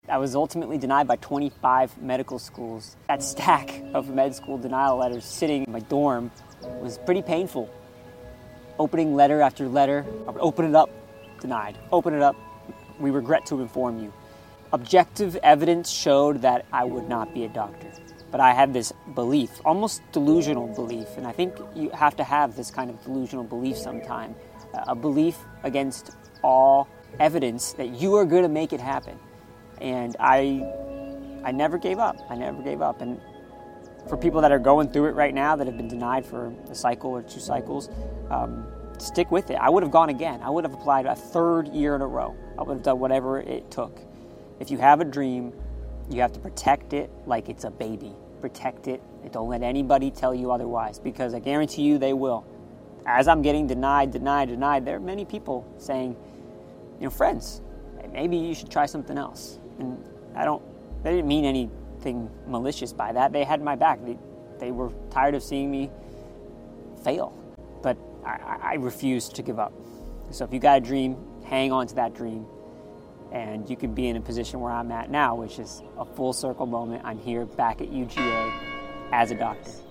I was ultimately denied by 25 medical schools. That stack of med school denial letters sitting in my dorm was pretty painful. Opening letter after letter, I would open it up, denied. Open it up, we regret to inform you. Objective evidence showed that I would not be a doctor. But I had this belief, almost delusional belief, and I think you have to have this kind of delusional belief sometime. A belief against all evidence that you are going to make it happen. And I never gave up. I never gave up. And for people that are going through it right now, that have been denied for a cycle or 2 cycles, stick with it. I would have gone again. I would have applied a 3rd year in a row. I would have done whatever it took. If you have a dream, you have to protect it like it's a baby. Protect it and don't let anybody tell you otherwise, because I guarantee you they will. As I'm getting denied, there are many people saying, friends, maybe you should try something else. And they didn't mean anything malicious by that. They had my back. They were tired of seeing me fail. But I refused to give up. So if you got a dream, hang on to that dream. And you can be in a position where I'm at now, which is a full circle moment. I'm here back at UGA as a doctor.